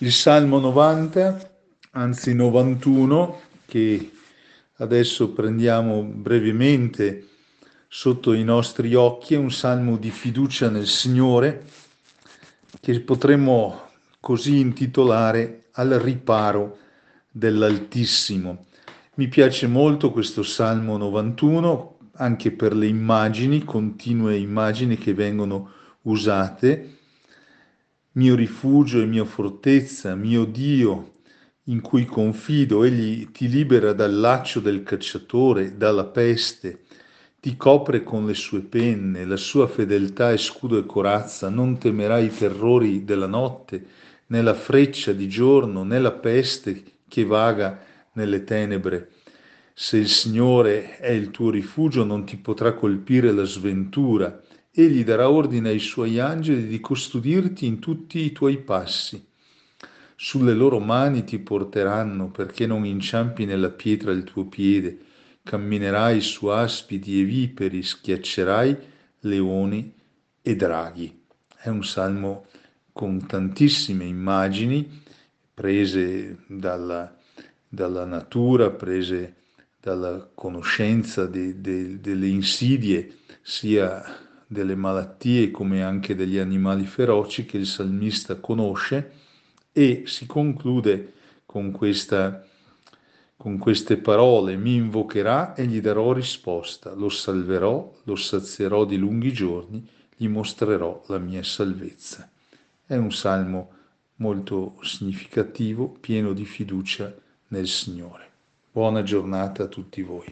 Il Salmo 90, anzi 91, che adesso prendiamo brevemente sotto i nostri occhi, è un salmo di fiducia nel Signore che potremmo così intitolare Al riparo dell'Altissimo. Mi piace molto questo Salmo 91 anche per le immagini, continue immagini che vengono usate. Mio rifugio e mia fortezza, mio Dio, in cui confido, egli ti libera dal laccio del cacciatore, dalla peste, ti copre con le sue penne, la sua fedeltà è scudo e corazza, non temerai i terrori della notte, né la freccia di giorno, né la peste che vaga nelle tenebre. Se il Signore è il tuo rifugio, non ti potrà colpire la sventura. Egli darà ordine ai suoi angeli di custodirti in tutti i tuoi passi. Sulle loro mani ti porteranno perché non inciampi nella pietra il tuo piede. Camminerai su aspidi e viperi, schiaccerai leoni e draghi. È un salmo con tantissime immagini prese dalla natura, prese dalla conoscenza delle insidie, sia delle malattie come anche degli animali feroci che il salmista conosce, e si conclude con queste parole: mi invocherà e gli darò risposta, lo salverò, lo sazierò di lunghi giorni, gli mostrerò la mia salvezza. È un salmo molto significativo, pieno di fiducia nel Signore. Buona giornata a tutti voi.